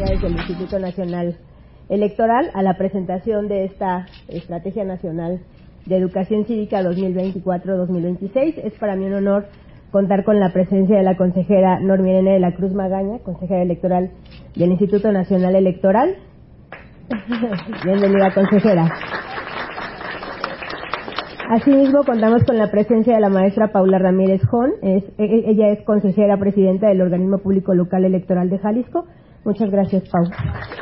autoridades del Instituto Nacional Electoral a la presentación de esta Estrategia Nacional de Educación Cívica 2024-2026. Es para mí un honor contar con la presencia de la consejera Norma Irene de la Cruz Magaña, consejera electoral del Instituto Nacional Electoral. Bienvenida, consejera. Asimismo, contamos con la presencia de la maestra Paula Ramírez Jón. Ella es consejera presidenta del Organismo Público Local Electoral de Jalisco. Muchas gracias, Paula.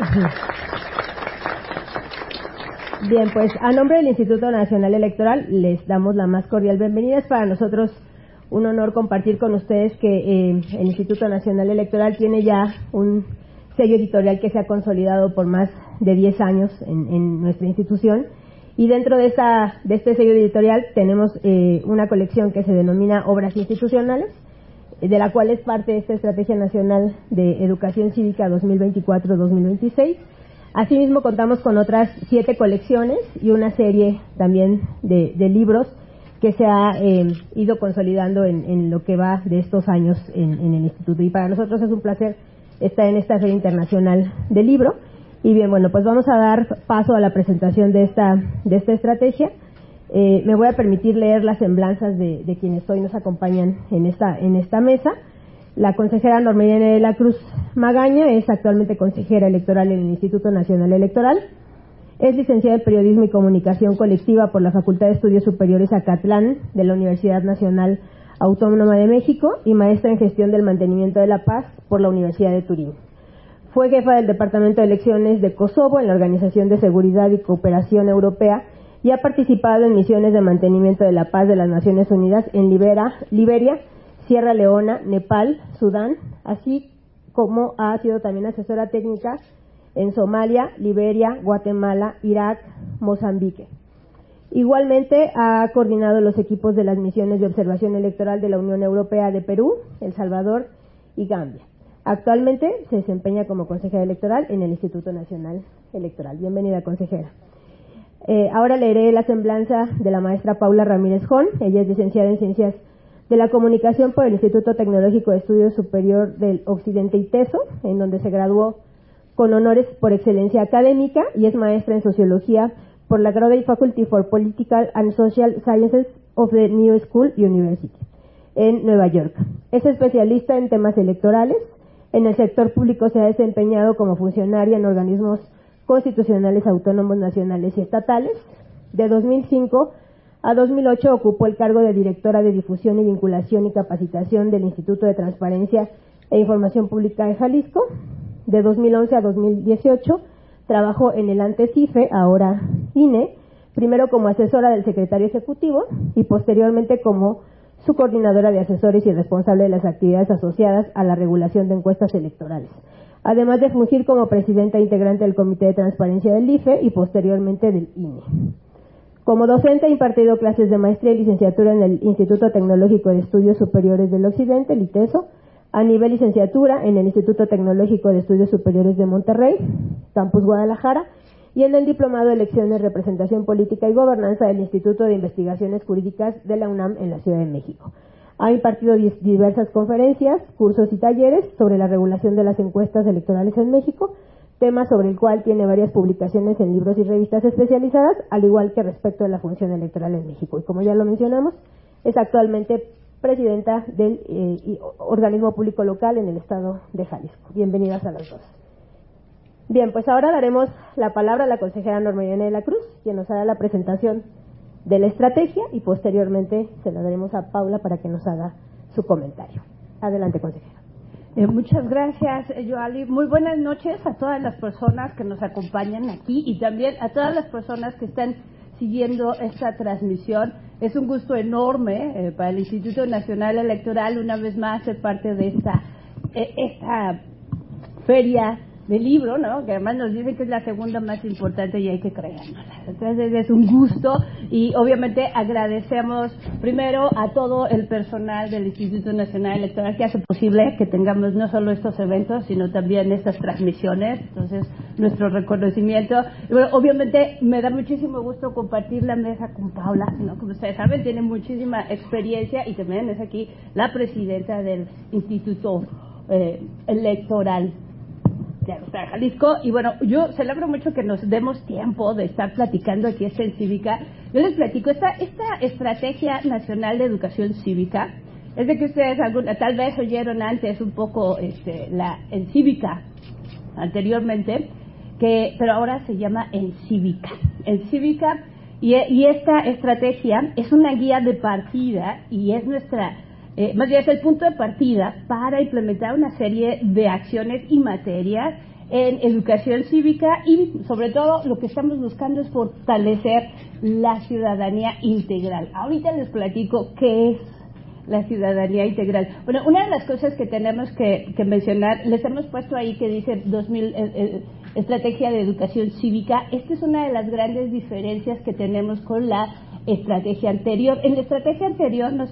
Bien, pues a nombre del Instituto Nacional Electoral les damos la más cordial bienvenida. Es para nosotros un honor compartir con ustedes que el Instituto Nacional Electoral tiene ya un sello editorial que se ha consolidado por más de 10 años en nuestra institución. Y dentro de este sello editorial tenemos una colección que se denomina Obras Institucionales, de la cual es parte de esta Estrategia Nacional de Educación Cívica 2024-2026. Asimismo, contamos con otras 7 colecciones y una serie también de libros que se ha ido consolidando en lo que va de estos años en el Instituto. Y para nosotros es un placer estar en esta Feria Internacional del Libro. Y bien, bueno, pues vamos a dar paso a la presentación de esta estrategia. Me voy a permitir leer las semblanzas de quienes hoy nos acompañan en esta mesa. La consejera Norma Irene de la Cruz Magaña es actualmente consejera electoral en el Instituto Nacional Electoral. Es licenciada en Periodismo y Comunicación Colectiva por la Facultad de Estudios Superiores Acatlán de la Universidad Nacional Autónoma de México y maestra en Gestión del Mantenimiento de la Paz por la Universidad de Turín. Fue jefa del Departamento de Elecciones de Kosovo en la Organización de Seguridad y Cooperación Europea y ha participado en misiones de mantenimiento de la paz de las Naciones Unidas en Liberia, Sierra Leona, Nepal, Sudán, así como ha sido también asesora técnica en Somalia, Liberia, Guatemala, Irak, Mozambique. Igualmente ha coordinado los equipos de las misiones de observación electoral de la Unión Europea de Perú, El Salvador y Gambia. Actualmente se desempeña como consejera electoral en el Instituto Nacional Electoral. Bienvenida, consejera. Ahora leeré la semblanza de la maestra Paula Ramírez Jón. Ella es licenciada en Ciencias de la Comunicación por el Instituto Tecnológico de Estudios Superior del Occidente ITESO, en donde se graduó con honores por excelencia académica y es maestra en Sociología por la Graduate Faculty for Political and Social Sciences of the New School University en Nueva York. Es especialista en temas electorales. En el sector público se ha desempeñado como funcionaria en organismos constitucionales autónomos nacionales y estatales. De 2005 a 2008 ocupó el cargo de directora de Difusión y Vinculación y Capacitación del Instituto de Transparencia e Información Pública de Jalisco. De 2011 a 2018 trabajó en el antes IFE, ahora INE, primero como asesora del secretario ejecutivo y posteriormente como su coordinadora de asesores y responsable de las actividades asociadas a la regulación de encuestas electorales, además de fungir como presidenta integrante del Comité de Transparencia del IFE y posteriormente del INE. Como docente ha impartido clases de maestría y licenciatura en el Instituto Tecnológico de Estudios Superiores del Occidente, el ITESO, a nivel licenciatura en el Instituto Tecnológico de Estudios Superiores de Monterrey, Campus Guadalajara, y en el Diplomado de Elecciones, Representación Política y Gobernanza del Instituto de Investigaciones Jurídicas de la UNAM en la Ciudad de México. Ha impartido diversas conferencias, cursos y talleres sobre la regulación de las encuestas electorales en México, tema sobre el cual tiene varias publicaciones en libros y revistas especializadas, al igual que respecto de la función electoral en México. Y como ya lo mencionamos, es actualmente presidenta del organismo público local en el estado de Jalisco. Bienvenidas a las dos. Bien, pues ahora daremos la palabra a la consejera Norma Irene de la Cruz, quien nos hará la presentación de la estrategia y posteriormente se la daremos a Paula para que nos haga su comentario. Adelante, consejera. Muchas gracias, Joali. Muy buenas noches a todas las personas que nos acompañan aquí y también a todas las personas que están siguiendo esta transmisión. Es un gusto enorme para el Instituto Nacional Electoral una vez más ser parte de esta feria de libro, ¿no? Que además nos dicen que es la segunda más importante y hay que creernos. Entonces es un gusto y obviamente agradecemos primero a todo el personal del Instituto Nacional Electoral que hace posible que tengamos no solo estos eventos, sino también estas transmisiones. Entonces, nuestro reconocimiento. Y bueno, obviamente me da muchísimo gusto compartir la mesa con Paula, ¿no? Como ustedes saben, tiene muchísima experiencia y también es aquí la presidenta del Instituto Electoral. Jalisco, y bueno, yo celebro mucho que nos demos tiempo de estar platicando aquí en Cívica. Yo les platico, esta Estrategia Nacional de Educación Cívica, es de que ustedes tal vez oyeron antes un poco en Cívica anteriormente, pero ahora se llama en Cívica. Y esta estrategia es una guía de partida y es más bien es el punto de partida para implementar una serie de acciones y materias en educación cívica, y sobre todo lo que estamos buscando es fortalecer la ciudadanía integral. Ahorita les platico qué es la ciudadanía integral. Bueno, una de las cosas que tenemos que mencionar, les hemos puesto ahí que dice Estrategia de Educación Cívica. Esta es una de las grandes diferencias que tenemos con la estrategia anterior. En la estrategia anterior nos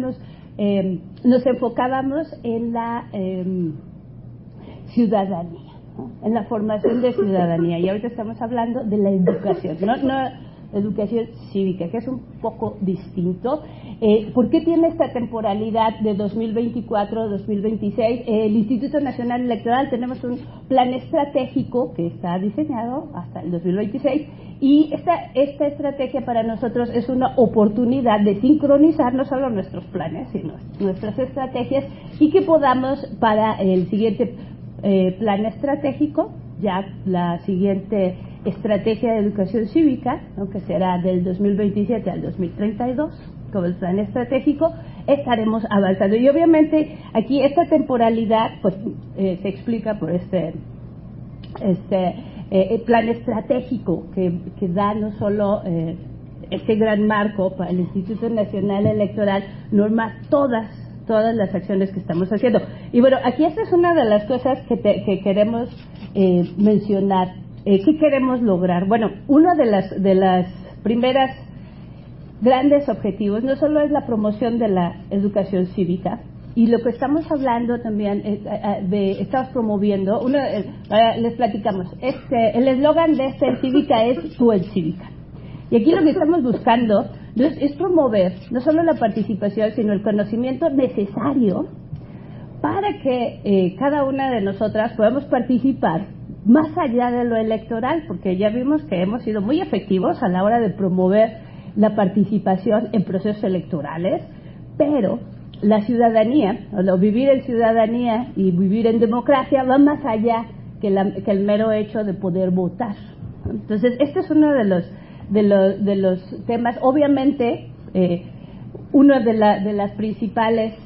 enfocábamos en la ciudadanía, ¿no? En la formación de ciudadanía, y ahorita estamos hablando de la educación, no educación cívica, que es un poco distinto. ¿Por qué tiene esta temporalidad de 2024-2026? El Instituto Nacional Electoral tenemos un plan estratégico que está diseñado hasta el 2026, y esta estrategia para nosotros es una oportunidad de sincronizar no solo nuestros planes, sino nuestras estrategias, y que podamos para el siguiente plan estratégico, ya la siguiente estrategia de educación cívica, ¿no?, que será del 2027 al 2032, como el plan estratégico, estaremos avanzando. Y obviamente aquí esta temporalidad pues se explica por este plan estratégico que da no solo este gran marco para el Instituto Nacional Electoral, norma todas las acciones que estamos haciendo. Y bueno, aquí esta es una de las cosas que queremos mencionar. ¿Qué queremos lograr? Bueno, uno de las primeras grandes objetivos no solo es la promoción de la educación cívica, y lo que estamos hablando también estamos promoviendo, les platicamos, el eslogan de esta cívica es tú en cívica. Y aquí lo que estamos buscando es promover no solo la participación, sino el conocimiento necesario para que cada una de nosotras podamos participar más allá de lo electoral, porque ya vimos que hemos sido muy efectivos a la hora de promover la participación en procesos electorales, pero la ciudadanía, o vivir en ciudadanía y vivir en democracia, va más allá que el mero hecho de poder votar. Entonces, este es uno de los temas. Obviamente, una de las principales,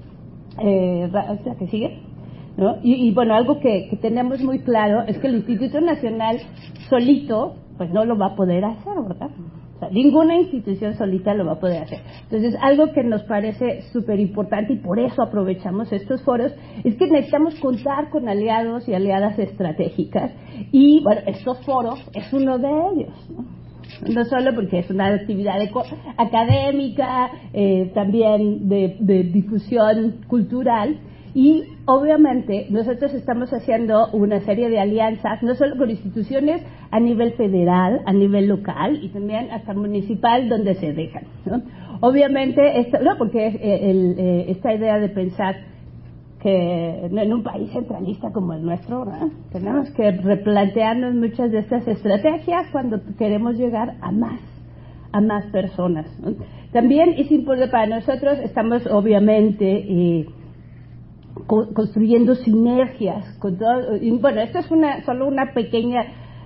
que sigue, ¿no? Y bueno, algo que tenemos muy claro es que el Instituto Nacional solito pues no lo va a poder hacer, ¿verdad? O sea, ninguna institución solita lo va a poder hacer. Entonces, algo que nos parece súper importante, y por eso aprovechamos estos foros, es que necesitamos contar con aliados y aliadas estratégicas, y bueno, estos foros es uno de ellos, ¿no? No solo porque es una actividad académica, también de difusión cultural, y obviamente nosotros estamos haciendo una serie de alianzas, no solo con instituciones a nivel federal, a nivel local y también hasta municipal, donde se dejan, ¿no? Obviamente, porque esta idea de pensar que en un país centralista como el nuestro, ¿no?, tenemos que replantearnos muchas de estas estrategias cuando queremos llegar a más personas, ¿no? También es importante para nosotros, estamos obviamente construyendo sinergias con todo, y bueno, esto es solo una pequeña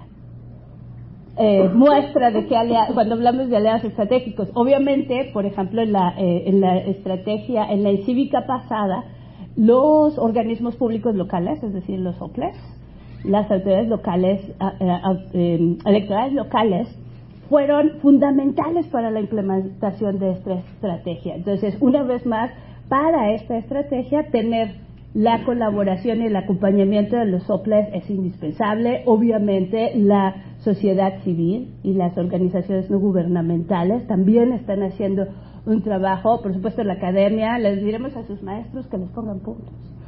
muestra de que cuando hablamos de aliados estratégicos, obviamente, por ejemplo, en la estrategia, en la cívica pasada, los organismos públicos locales, es decir, los OPLES, las autoridades locales, electorales locales, fueron fundamentales para la implementación de esta estrategia. Entonces, una vez más, para esta estrategia, tener la colaboración y el acompañamiento de los OPLES es indispensable. Obviamente, la sociedad civil y las organizaciones no gubernamentales también están haciendo un trabajo. Por supuesto, la academia, les diremos a sus maestros que les pongan puntos.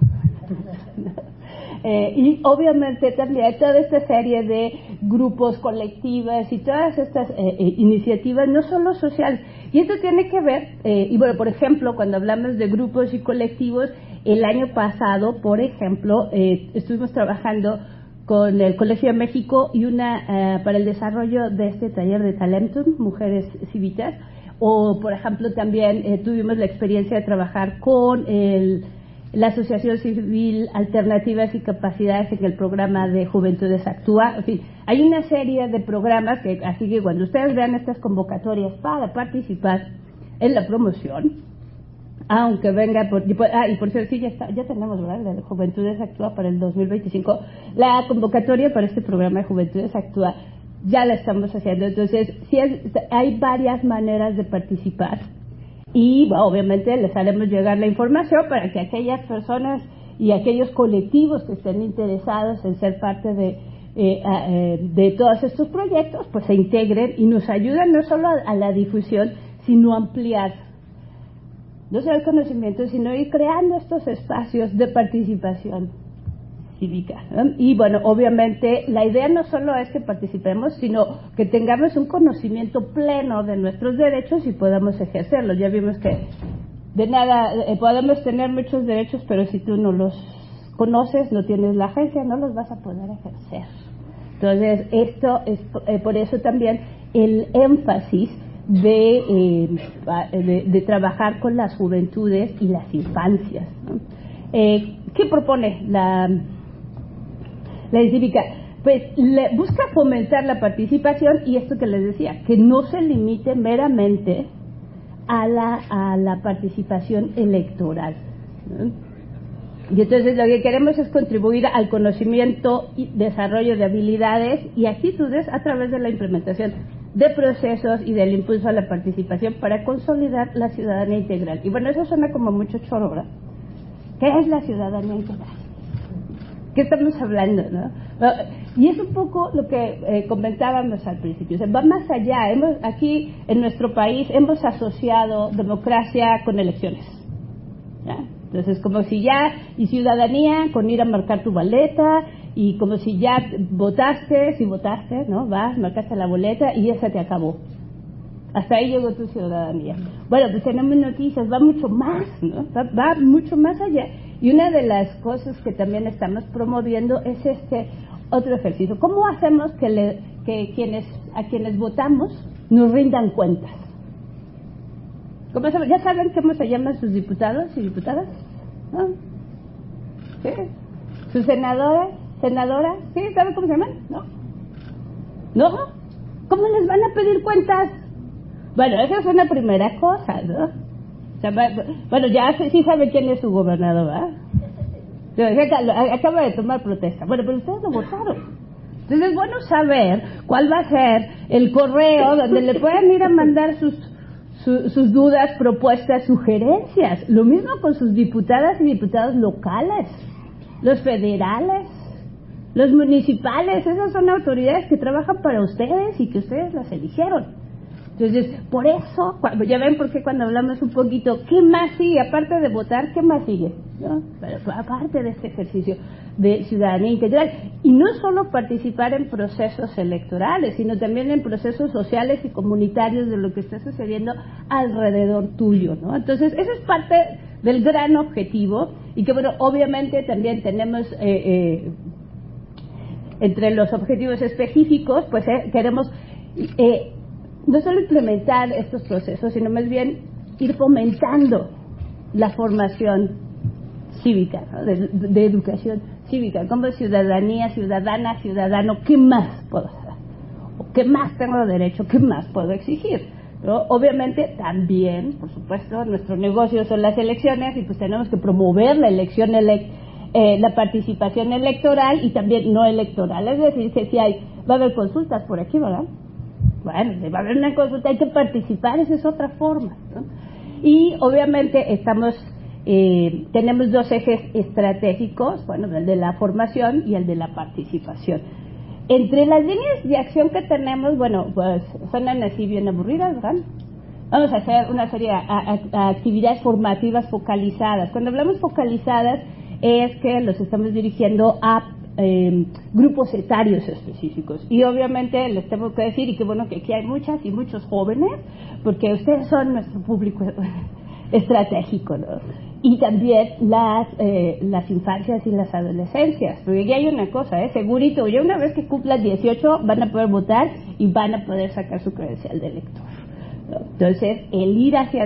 Y obviamente también toda esta serie de grupos colectivos y todas estas iniciativas, no solo sociales. Y esto tiene que ver, y bueno, por ejemplo, cuando hablamos de grupos y colectivos, el año pasado, por ejemplo, estuvimos trabajando con el Colegio de México y una para el desarrollo de este taller de Talentum, Mujeres Cívicas. O, por ejemplo, también tuvimos la experiencia de trabajar con la Asociación Civil Alternativas y Capacidades en el programa de Juventudes Actúa. En fin, hay una serie de programas que, así que cuando ustedes vean estas convocatorias para participar en la promoción, aunque venga y por cierto, sí, ya tenemos, ¿verdad?, la de Juventudes Actúa para el 2025, la convocatoria para este programa de Juventudes Actúa ya la estamos haciendo. Entonces, sí hay varias maneras de participar y, bueno, obviamente les haremos llegar la información para que aquellas personas y aquellos colectivos que estén interesados en ser parte de todos estos proyectos, pues se integren y nos ayuden no solo a la difusión, sino a ampliar no solo el conocimiento, sino ir creando estos espacios de participación cívica, ¿no? Y bueno, obviamente la idea no solo es que participemos, sino que tengamos un conocimiento pleno de nuestros derechos y podamos ejercerlos. Ya vimos que de nada podemos tener muchos derechos, pero si tú no los conoces, no tienes la agencia, no los vas a poder ejercer. Entonces, esto es por eso también el énfasis de trabajar con las juventudes y las infancias, ¿no? ¿Qué propone la cívica? Pues busca fomentar la participación y esto que les decía, que no se limite meramente a la participación electoral, ¿no? Y entonces lo que queremos es contribuir al conocimiento y desarrollo de habilidades y actitudes a través de la implementación de procesos y del impulso a la participación para consolidar la ciudadanía integral. Y bueno, eso suena como mucho choro, ¿verdad? ¿Qué es la ciudadanía integral? ¿Qué estamos hablando, no? Y es un poco lo que comentábamos al principio. O sea, va más allá. Aquí en nuestro país hemos asociado democracia con elecciones, ¿ya? Entonces, como si ya, y ciudadanía con ir a marcar tu boleta, y como si ya votaste, ¿no? Vas, marcaste la boleta y ya se te acabó. Hasta ahí llegó tu ciudadanía. Bueno, pues tenemos noticias, va mucho más, ¿no? Va mucho más allá. Y una de las cosas que también estamos promoviendo es este otro ejercicio. ¿Cómo hacemos que a quienes votamos nos rindan cuentas? ¿Ya saben cómo se llaman sus diputados y diputadas? ¿No? ¿Sí? ¿Sus senadoras? ¿Sí? ¿Saben cómo se llaman? ¿No? ¿Cómo les van a pedir cuentas? Bueno, esa es una primera cosa, ¿no? O sea, bueno, ya sí sabe quién es su gobernador, ¿verdad? Acaba de tomar protesta. Bueno, pero ustedes lo votaron. Entonces es bueno saber cuál va a ser el correo donde le puedan ir a mandar sus dudas, propuestas, sugerencias. Lo mismo con sus diputadas y diputados locales, los federales, los municipales. Esas son autoridades que trabajan para ustedes y que ustedes las eligieron. Entonces, por eso, ya ven por qué cuando hablamos un poquito, ¿qué más sigue? Aparte de votar, ¿qué más sigue? ¿No? Pero aparte de este ejercicio de ciudadanía integral. Y no solo participar en procesos electorales, sino también en procesos sociales y comunitarios de lo que está sucediendo alrededor tuyo, ¿no? Entonces, esa es parte del gran objetivo. Y que, bueno, obviamente también tenemos entre los objetivos específicos, pues queremos no solo implementar estos procesos, sino más bien ir fomentando la formación cívica, ¿no? de educación cívica, como ciudadanía, ciudadano, ¿qué más puedo hacer? ¿O qué más tengo derecho? ¿Qué más puedo exigir? ¿No? Obviamente también, por supuesto, nuestro negocio son las elecciones y pues tenemos que promover la elección la participación electoral y también no electoral, es decir, que si va a haber consultas por aquí, ¿verdad? Bueno, si va a haber una consulta, hay que participar, esa es otra forma, ¿no? Y obviamente tenemos dos ejes estratégicos, bueno, el de la formación y el de la participación. Entre las líneas de acción que tenemos, bueno, pues suenan así bien aburridas, ¿verdad? Vamos a hacer una serie de actividades formativas focalizadas. Cuando hablamos focalizadas es que los estamos dirigiendo a grupos etarios específicos. Y obviamente les tengo que decir, y qué bueno que aquí hay muchas y muchos jóvenes, porque ustedes son nuestro público estratégico, ¿no? Y también las infancias y las adolescencias, porque ya hay una cosa, segurito, ya una vez que cumplan 18 van a poder votar y van a poder sacar su credencial de elector, ¿no? Entonces, el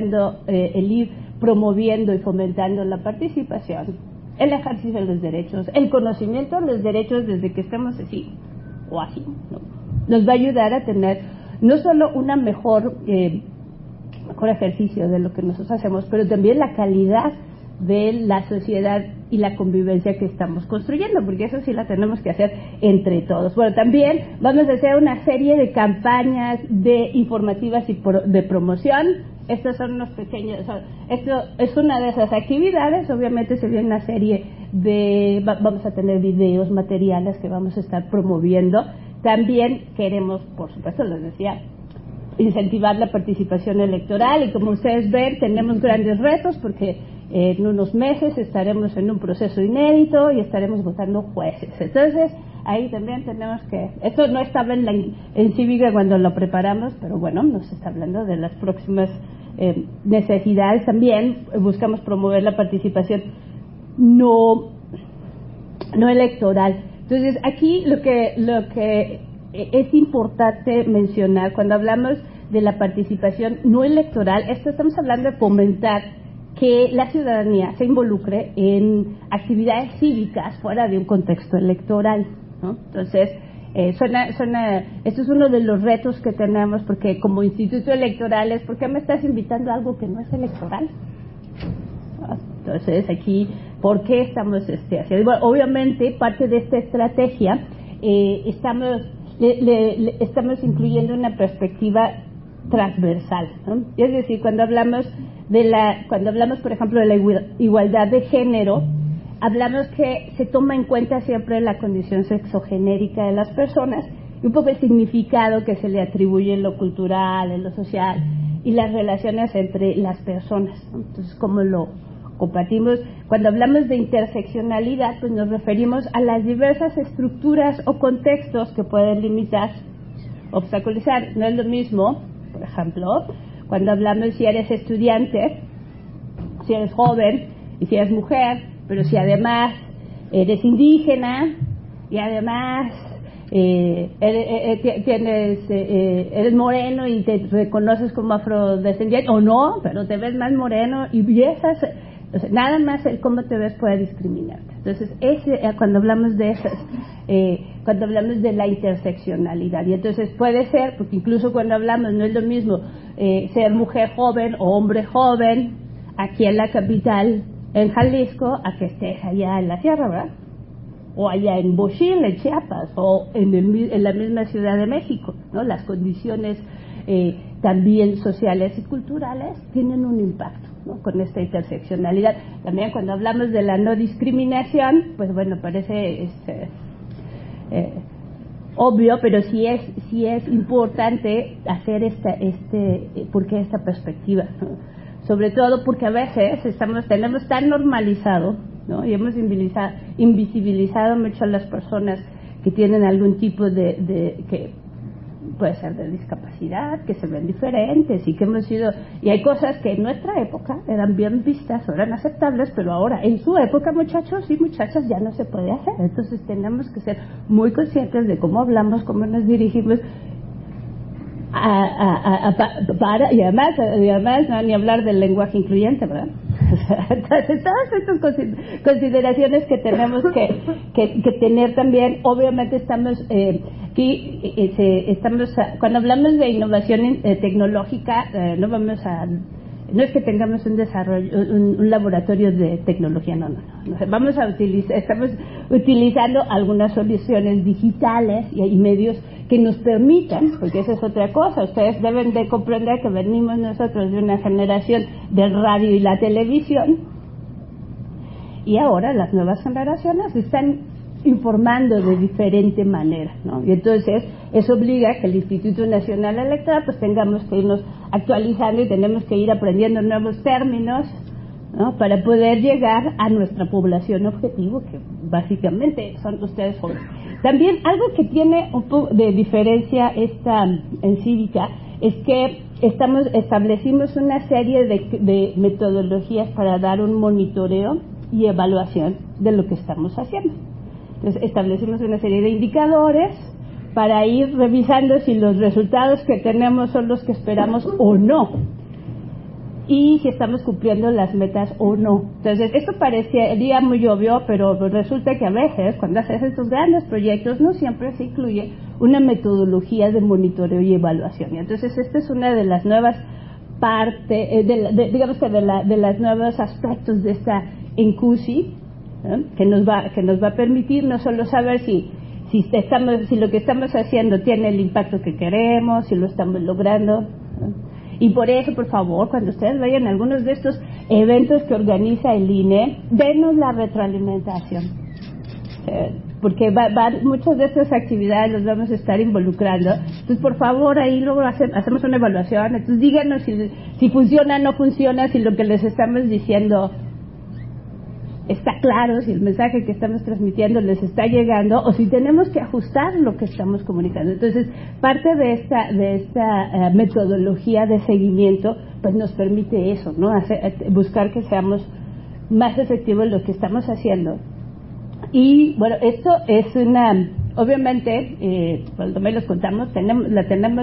ir promoviendo y fomentando la participación, el ejercicio de los derechos, el conocimiento de los derechos desde que estemos así o así, ¿no? Nos va a ayudar a tener no solo una mejor ejercicio de lo que nosotros hacemos, pero también la calidad de la sociedad y la convivencia que estamos construyendo, porque eso sí la tenemos que hacer entre todos. Bueno, también vamos a hacer una serie de campañas informativas y de promoción. Estos son unos pequeños, esto es una de esas actividades. Obviamente se viene una serie vamos a tener videos, materiales que vamos a estar promoviendo. También queremos, por supuesto, les decía, incentivar la participación electoral, y como ustedes ven, tenemos grandes retos porque en unos meses estaremos en un proceso inédito y estaremos votando jueces. Entonces, ahí también tenemos que... Esto no estaba en Cívica cuando lo preparamos, pero bueno, nos está hablando de las próximas necesidades. También buscamos promover la participación no electoral. Entonces, aquí lo que es importante mencionar cuando hablamos de la participación no electoral, estamos hablando de fomentar que la ciudadanía se involucre en actividades cívicas fuera de un contexto electoral, ¿no? Entonces, esto es uno de los retos que tenemos, porque como instituto electoral ¿por qué me estás invitando a algo que no es electoral? Entonces, aquí, ¿por qué estamos haciendo? Bueno, obviamente, parte de esta estrategia, estamos incluyendo una perspectiva transversal, ¿no? Es decir, cuando hablamos por ejemplo de la igualdad de género, hablamos que se toma en cuenta siempre la condición sexogenérica de las personas y un poco el significado que se le atribuye en lo cultural, en lo social y las relaciones entre las personas, ¿no? Entonces, ¿cómo lo compartimos? Cuando hablamos de interseccionalidad, pues nos referimos a las diversas estructuras o contextos que pueden limitar, obstaculizar. No es lo mismo, por ejemplo, cuando hablamos si eres estudiante, si eres joven y si eres mujer, pero si además eres indígena y además eres moreno y te reconoces como afrodescendiente, o no, pero te ves más moreno y nada más el cómo te ves puede discriminarte. Entonces, cuando hablamos de cuando hablamos de la interseccionalidad, y entonces puede ser, porque incluso cuando hablamos no es lo mismo ser mujer joven o hombre joven aquí en la capital, en Jalisco, a que estés allá en la sierra, ¿verdad? O allá en Bochil, en Chiapas, o en la misma Ciudad de México, ¿no? Las condiciones también sociales y culturales tienen un impacto, ¿no? Con esta interseccionalidad. También cuando hablamos de la no discriminación, pues bueno, parece obvio, pero sí es importante hacer porque esta perspectiva, ¿no? Sobre todo porque a veces tenemos tan normalizado, ¿no? Y hemos invisibilizado mucho a las personas que tienen algún tipo que puede ser de discapacidad, que se ven diferentes y que y hay cosas que en nuestra época eran bien vistas o eran aceptables, pero ahora en su época, muchachos y muchachas, ya no se puede hacer. Entonces tenemos que ser muy conscientes de cómo hablamos, cómo nos dirigimos, y además no ni hablar del lenguaje incluyente, ¿verdad? Entonces, todas estas consideraciones que tenemos que tener también. Obviamente estamos cuando hablamos de innovación tecnológica, no es que tengamos un laboratorio de tecnología, no. Estamos utilizando algunas soluciones digitales y medios que nos permitan, porque esa es otra cosa. Ustedes deben de comprender que venimos nosotros de una generación del radio y la televisión, y ahora las nuevas generaciones están informando de diferente manera, ¿no? Y entonces eso obliga a que el Instituto Nacional Electoral pues tengamos que irnos actualizando y tenemos que ir aprendiendo nuevos términos, ¿no? Para poder llegar a nuestra población objetivo, que básicamente son ustedes jóvenes. También algo que tiene un poco de diferencia en Cívica es que establecimos una serie de metodologías para dar un monitoreo y evaluación de lo que estamos haciendo. Entonces, establecimos una serie de indicadores para ir revisando si los resultados que tenemos son los que esperamos o no, y si estamos cumpliendo las metas o no. Entonces, esto parecería muy obvio, pero resulta que a veces, cuando haces estos grandes proyectos, no siempre se incluye una metodología de monitoreo y evaluación. Y entonces, esta es una de las nuevas partes, digamos que de las nuevos aspectos de esta ENCUSI, que nos va a permitir no solo saber si lo que estamos haciendo tiene el impacto que queremos, si lo estamos logrando. Y por eso, por favor, cuando ustedes vayan a algunos de estos eventos que organiza el INE, denos la retroalimentación. Porque muchas de estas actividades las vamos a estar involucrando. Entonces, por favor, ahí luego hacemos una evaluación. Entonces, díganos si funciona, no funciona, si lo que les estamos diciendo está claro, si el mensaje que estamos transmitiendo les está llegando, o si tenemos que ajustar lo que estamos comunicando. Entonces, parte de esta metodología de seguimiento, pues nos permite eso, ¿no? Buscar que seamos más efectivos en lo que estamos haciendo. Y bueno, esto es obviamente, cuando también los contamos, tenemos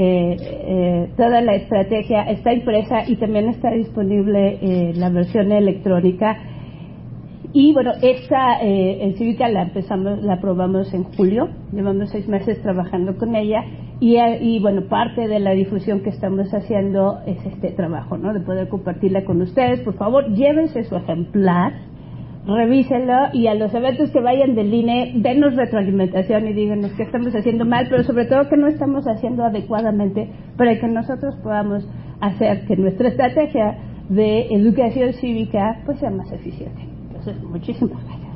toda la estrategia está impresa y también está disponible la versión electrónica. Y bueno, en Cívica la aprobamos en julio, llevamos 6 meses trabajando con ella, y bueno, parte de la difusión que estamos haciendo es este trabajo, ¿no? De poder compartirla con ustedes. Por favor, llévense su ejemplar, revísenlo, y a los eventos que vayan del INE, denos retroalimentación y díganos qué estamos haciendo mal, pero sobre todo que no estamos haciendo adecuadamente, para que nosotros podamos hacer que nuestra estrategia de educación cívica pues sea más eficiente. Entonces, muchísimas gracias.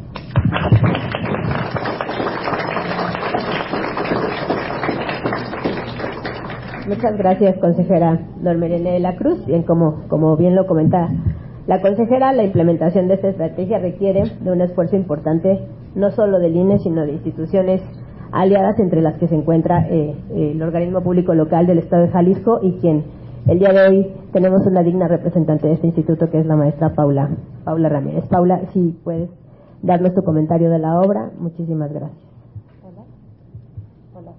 Muchas gracias, consejera Norma Irene de la Cruz. Bien, como bien lo comentaba la consejera, la implementación de esta estrategia requiere de un esfuerzo importante, no solo del INE, sino de instituciones aliadas, entre las que se encuentra el organismo público local del Estado de Jalisco, y quien el día de hoy tenemos una digna representante de este instituto, que es la maestra Paula Ramírez. Paula, si puedes darnos tu comentario de la obra, muchísimas gracias. Hola.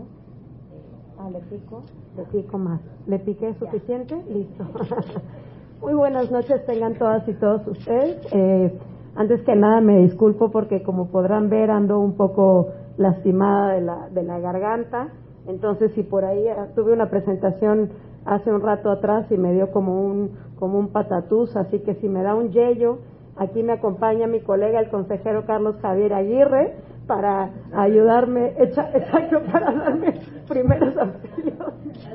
Le pico más. ¿Le piqué suficiente? Listo. Muy buenas noches tengan todas y todos ustedes. Antes que nada me disculpo porque, como podrán ver, ando un poco lastimada de la garganta. Entonces, si por ahí tuve una presentación hace un rato atrás y me dio como un patatús, así que si me da un yello, aquí me acompaña mi colega, el consejero Carlos Javier Aguirre, para ayudarme, exacto, para darme primeros auxilios.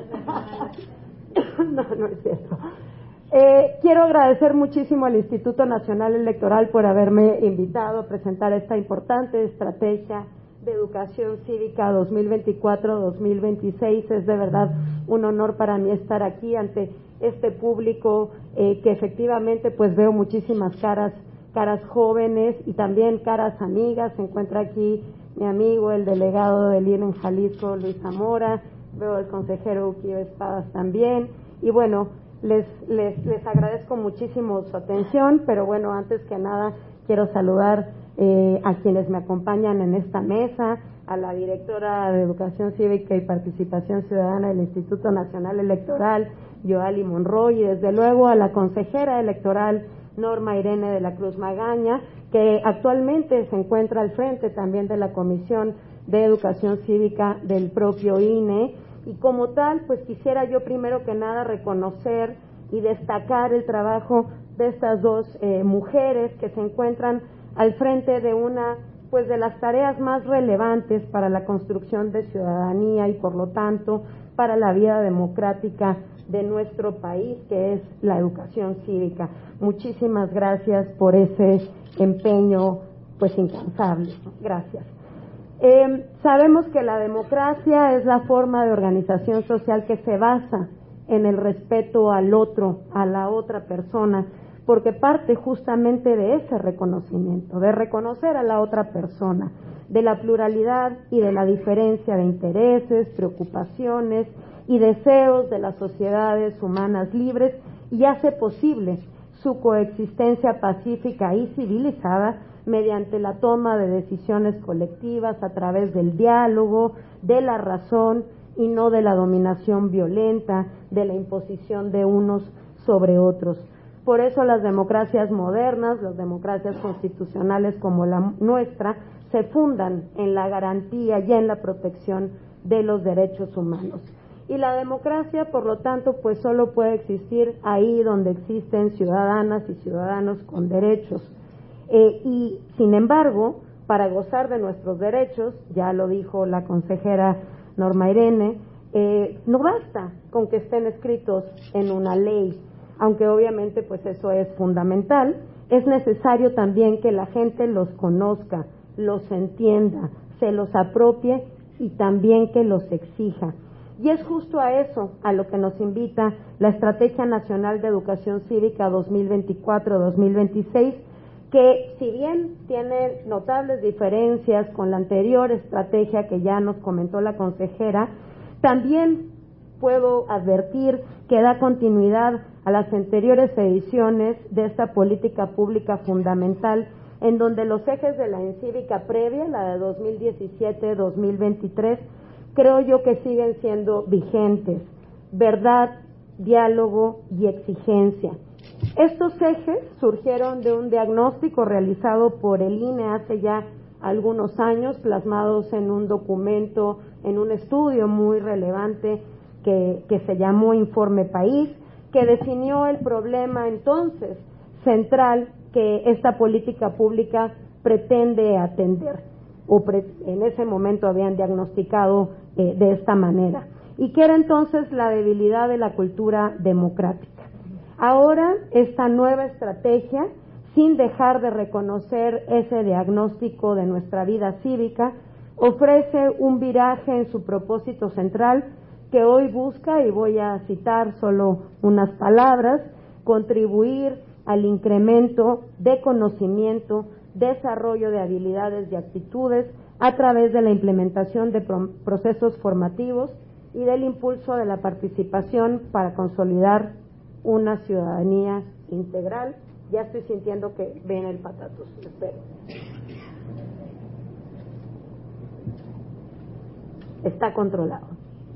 No es cierto. Quiero agradecer muchísimo al Instituto Nacional Electoral por haberme invitado a presentar esta importante estrategia de educación cívica 2024-2026. Es de verdad un honor para mí estar aquí ante este público, que efectivamente pues veo muchísimas caras jóvenes y también caras amigas. Se encuentra aquí mi amigo, el delegado del INE en Jalisco, Luis Zamora, veo al consejero Uquío Espadas también, y bueno, les agradezco muchísimo su atención, pero bueno, antes que nada quiero saludar a quienes me acompañan en esta mesa, a la directora de Educación Cívica y Participación Ciudadana del Instituto Nacional Electoral, Yoali Monroy, y desde luego a la consejera electoral Norma Irene de la Cruz Magaña, que actualmente se encuentra al frente también de la Comisión de Educación Cívica del propio INE. Y como tal, pues quisiera yo primero que nada reconocer y destacar el trabajo de estas dos mujeres que se encuentran al frente de una pues de las tareas más relevantes para la construcción de ciudadanía y por lo tanto para la vida democrática de nuestro país, que es la educación cívica. Muchísimas gracias por ese empeño pues incansable. Gracias. Sabemos que la democracia es la forma de organización social que se basa en el respeto al otro, a la otra persona, porque parte justamente de ese reconocimiento, de reconocer a la otra persona, de la pluralidad y de la diferencia de intereses, preocupaciones y deseos de las sociedades humanas libres, y hace posible su coexistencia pacífica y civilizada mediante la toma de decisiones colectivas a través del diálogo, de la razón y no de la dominación violenta, de la imposición de unos sobre otros. Por eso las democracias modernas, las democracias constitucionales como la nuestra, se fundan en la garantía y en la protección de los derechos humanos. Y la democracia, por lo tanto, pues solo puede existir ahí donde existen ciudadanas y ciudadanos con derechos. Y, sin embargo, para gozar de nuestros derechos, ya lo dijo la consejera Norma Irene, no basta con que estén escritos en una ley, aunque obviamente pues eso es fundamental. Es necesario también que la gente los conozca, los entienda, se los apropie y también que los exija. Y es justo a eso a lo que nos invita la Estrategia Nacional de Educación Cívica 2024-2026, que si bien tiene notables diferencias con la anterior estrategia que ya nos comentó la consejera, también puedo advertir que da continuidad a las anteriores ediciones de esta política pública fundamental, en donde los ejes de la encívica previa, la de 2017-2023, creo yo que siguen siendo vigentes: verdad, diálogo y exigencia. Estos ejes surgieron de un diagnóstico realizado por el INE hace ya algunos años, plasmados en un documento, en un estudio muy relevante que se llamó Informe País, que definió el problema entonces central que esta política pública pretende atender, en ese momento habían diagnosticado de esta manera, y que era entonces la debilidad de la cultura democrática. Ahora, esta nueva estrategia, sin dejar de reconocer ese diagnóstico de nuestra vida cívica, ofrece un viraje en su propósito central que hoy busca, y voy a citar solo unas palabras: contribuir al incremento de conocimiento, desarrollo de habilidades y actitudes a través de la implementación de procesos formativos y del impulso de la participación para consolidar una ciudadanía integral. Ya estoy sintiendo que ven el patatus, espero. Está controlado.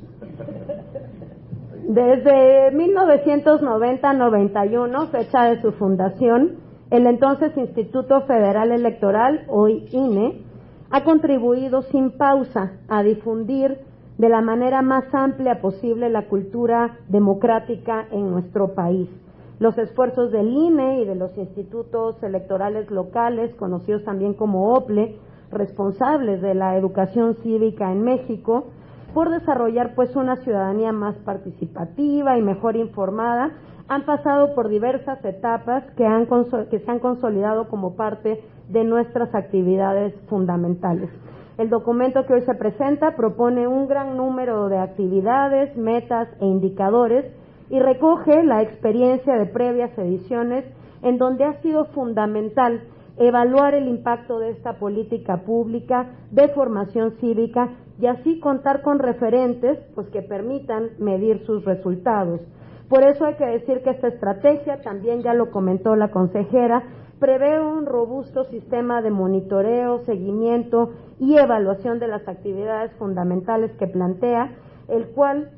Desde 1990-91, fecha de su fundación, el entonces Instituto Federal Electoral, hoy INE, ha contribuido sin pausa a difundir de la manera más amplia posible la cultura democrática en nuestro país. Los esfuerzos del INE y de los institutos electorales locales, conocidos también como OPLE, responsables de la educación cívica en México, por desarrollar pues una ciudadanía más participativa y mejor informada, han pasado por diversas etapas que se han consolidado como parte de nuestras actividades fundamentales. El documento que hoy se presenta propone un gran número de actividades, metas e indicadores, y recoge la experiencia de previas ediciones, en donde ha sido fundamental evaluar el impacto de esta política pública de formación cívica y así contar con referentes pues que permitan medir sus resultados. Por eso hay que decir que esta estrategia, también ya lo comentó la consejera, prevé un robusto sistema de monitoreo, seguimiento y evaluación de las actividades fundamentales que plantea, el cual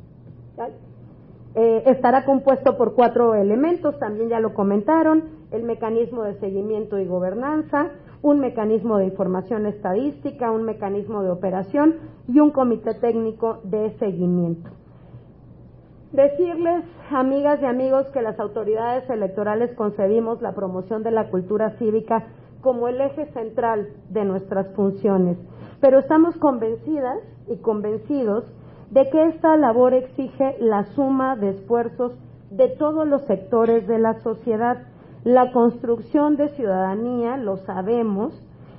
estará compuesto por 4 elementos, también ya lo comentaron: el mecanismo de seguimiento y gobernanza, un mecanismo de información estadística, un mecanismo de operación y un comité técnico de seguimiento. Decirles, amigas y amigos, que las autoridades electorales concebimos la promoción de la cultura cívica como el eje central de nuestras funciones, pero estamos convencidas y convencidos de que esta labor exige la suma de esfuerzos de todos los sectores de la sociedad. La construcción de ciudadanía, lo sabemos,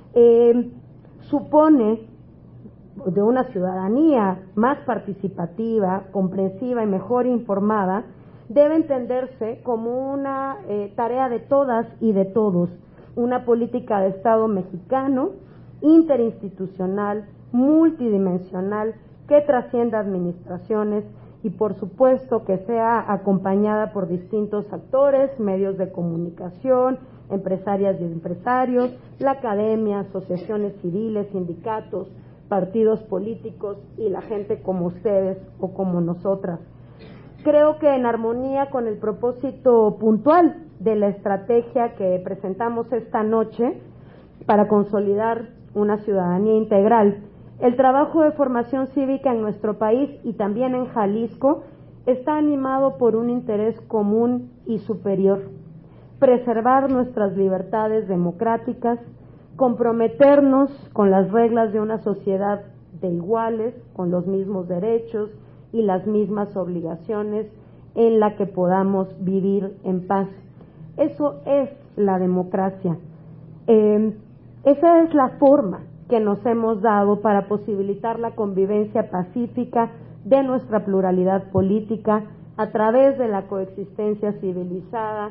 supone de una ciudadanía más participativa, comprensiva y mejor informada, debe entenderse como una tarea de todas y de todos, una política de Estado mexicano, interinstitucional, multidimensional, que trascienda administraciones y por supuesto que sea acompañada por distintos actores, medios de comunicación, empresarias y empresarios, la academia, asociaciones civiles, sindicatos, partidos políticos y la gente como ustedes o como nosotras. Creo que en armonía con el propósito puntual de la estrategia que presentamos esta noche para consolidar una ciudadanía integral, el trabajo de formación cívica en nuestro país y también en Jalisco está animado por un interés común y superior: preservar nuestras libertades democráticas, comprometernos con las reglas de una sociedad de iguales, con los mismos derechos y las mismas obligaciones, en la que podamos vivir en paz. Eso es la democracia. Esa es la forma que nos hemos dado para posibilitar la convivencia pacífica de nuestra pluralidad política a través de la coexistencia civilizada,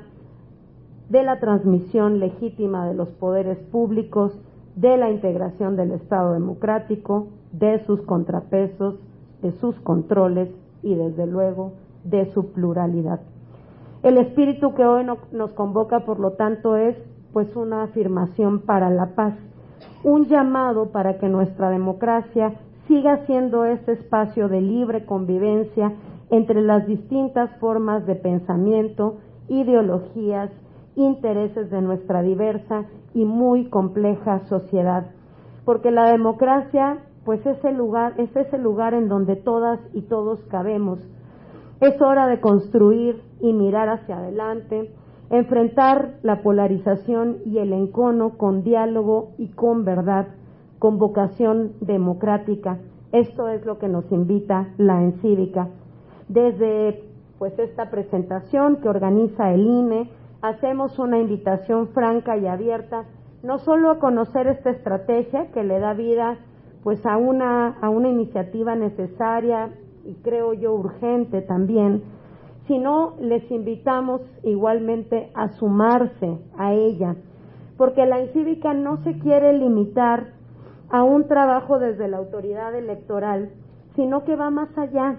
de la transmisión legítima de los poderes públicos, de la integración del Estado democrático, de sus contrapesos, de sus controles y desde luego de su pluralidad. El espíritu que hoy nos convoca, por lo tanto, es pues una afirmación para la paz, un llamado para que nuestra democracia siga siendo este espacio de libre convivencia entre las distintas formas de pensamiento, ideologías, intereses de nuestra diversa y muy compleja sociedad, porque la democracia pues es ese lugar en donde todas y todos cabemos. Es hora de construir y mirar hacia adelante, enfrentar la polarización y el encono con diálogo y con verdad, con vocación democrática. Esto es lo que nos invita la Encívica. Desde pues esta presentación que organiza el INE, hacemos una invitación franca y abierta, no solo a conocer esta estrategia que le da vida pues a una iniciativa necesaria y creo yo urgente también, sino les invitamos igualmente a sumarse a ella, porque la Encívica no se quiere limitar a un trabajo desde la autoridad electoral, sino que va más allá.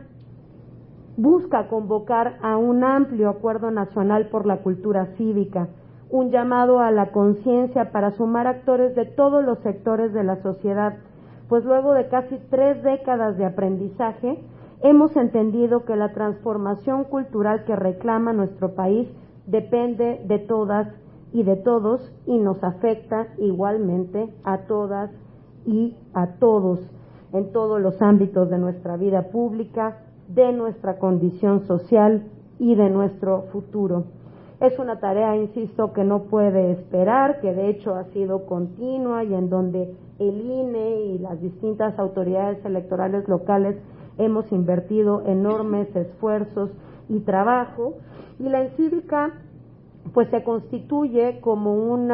Busca convocar a un amplio acuerdo nacional por la cultura cívica, un llamado a la conciencia para sumar actores de todos los sectores de la sociedad, pues luego de casi 3 décadas de aprendizaje, hemos entendido que la transformación cultural que reclama nuestro país depende de todas y de todos y nos afecta igualmente a todas y a todos en todos los ámbitos de nuestra vida pública, de nuestra condición social y de nuestro futuro. Es una tarea, insisto, que no puede esperar, que de hecho ha sido continua y en donde el INE y las distintas autoridades electorales locales hemos invertido enormes esfuerzos y trabajo, y la Encívica pues se constituye como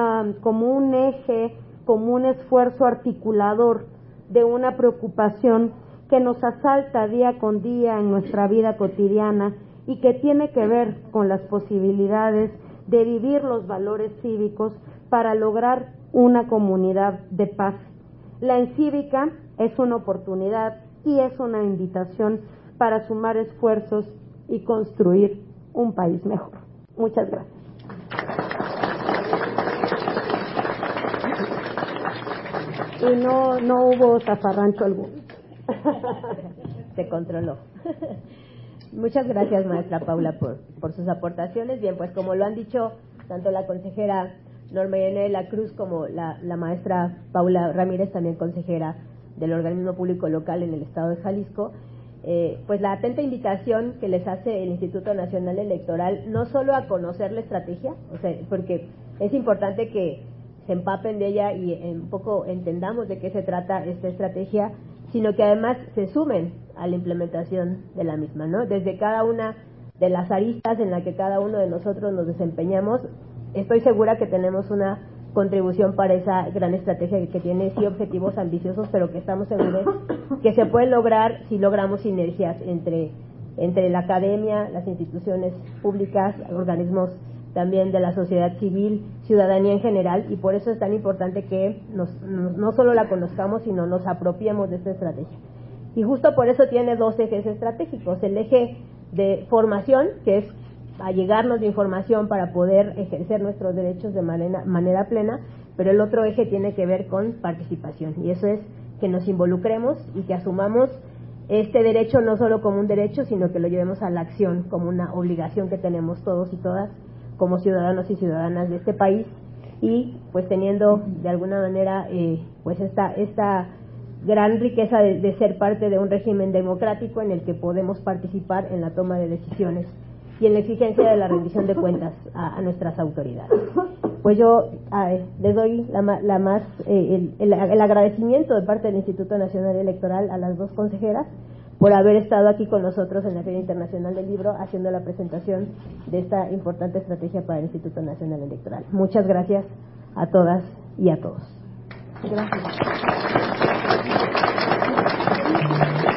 un eje, como un esfuerzo articulador de una preocupación que nos asalta día con día en nuestra vida cotidiana y que tiene que ver con las posibilidades de vivir los valores cívicos para lograr una comunidad de paz. La Encívica es una oportunidad y es una invitación para sumar esfuerzos y construir un país mejor. Muchas gracias. Y no hubo zafarrancho alguno. Se controló. Muchas gracias, maestra Paula, por sus aportaciones. Bien, pues como lo han dicho tanto la consejera Norma Irene de la Cruz como la maestra Paula Ramírez, también consejera del organismo público local en el estado de Jalisco, pues la atenta invitación que les hace el Instituto Nacional Electoral, no solo a conocer la estrategia, o sea, porque es importante que se empapen de ella y un poco entendamos de qué se trata esta estrategia, sino que además se sumen a la implementación de la misma, ¿no? Desde cada una de las aristas en la que cada uno de nosotros nos desempeñamos, estoy segura que tenemos una contribución para esa gran estrategia que tiene sí objetivos ambiciosos, pero que estamos seguros que se puede lograr si logramos sinergias entre entre la academia, las instituciones públicas, organismos también de la sociedad civil, ciudadanía en general, y por eso es tan importante que no solo la conozcamos, sino nos apropiemos de esta estrategia. Y justo por eso tiene dos ejes estratégicos: el eje de formación, que es allegarnos de información para poder ejercer nuestros derechos de manera plena, pero el otro eje tiene que ver con participación, y eso es que nos involucremos y que asumamos este derecho no solo como un derecho, sino que lo llevemos a la acción como una obligación que tenemos todos y todas como ciudadanos y ciudadanas de este país, y pues teniendo de alguna manera pues esta gran riqueza de ser parte de un régimen democrático en el que podemos participar en la toma de decisiones y en la exigencia de la rendición de cuentas a nuestras autoridades. Pues yo les doy el agradecimiento de parte del Instituto Nacional Electoral a las dos consejeras por haber estado aquí con nosotros en la Feria Internacional del Libro haciendo la presentación de esta importante estrategia para el Instituto Nacional Electoral. Muchas gracias a todas y a todos. Gracias.